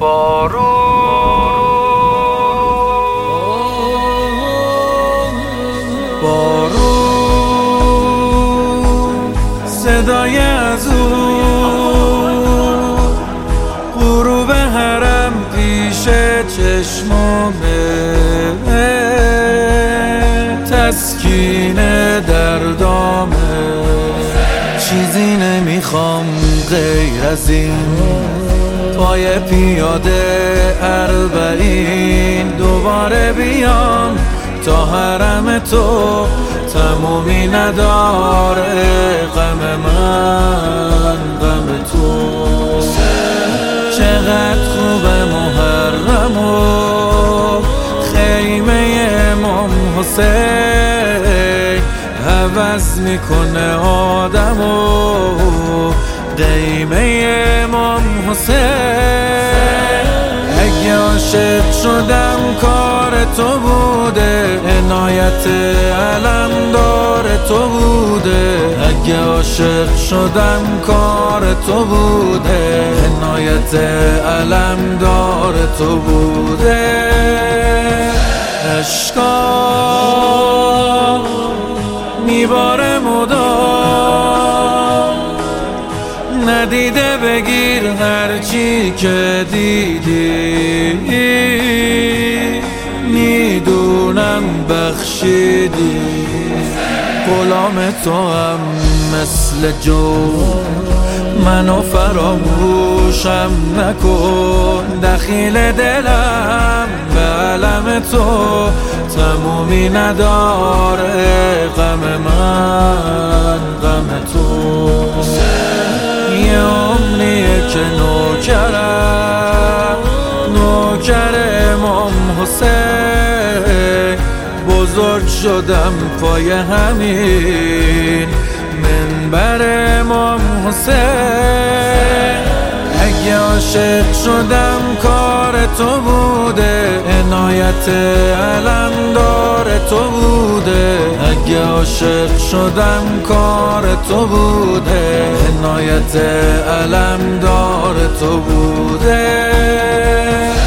بارون صدای از اون غروب حرم پیش چشمامه، تسکین دردامه. چیزی نمیخوام غیر از این، پای پیاده اربعین دوباره بیام تا حرم تو. تمومی نداره غم من، غم تو. چقدر خوبه محرم و خیمه امام حسین، عوض میکنه آدم و قیمه امام حسین. اگه عاشق شدم کار تو بوده، عنایت علمدار تو بوده. اگه عاشق شدم کار تو بوده، عنایت علمدار تو بوده. عشقا میباره مدام، ندیده بگیر هرچی که دیدی. میدونم بخشیدی، غلام تو هم مثل جو. منو فراموشم نکن، دخیل دلم به علم تو. تمومی نداره غم من، غم تو. یه عمریه که نوکر امام حسین. بزرگ شدم پای همین منبر امام حسین. اگه عاشق شدم کار تو بوده، عنایت علمدار تو بوده. اگه عاشق شدم کار تو بوده، عنایت علمدار تو بوده.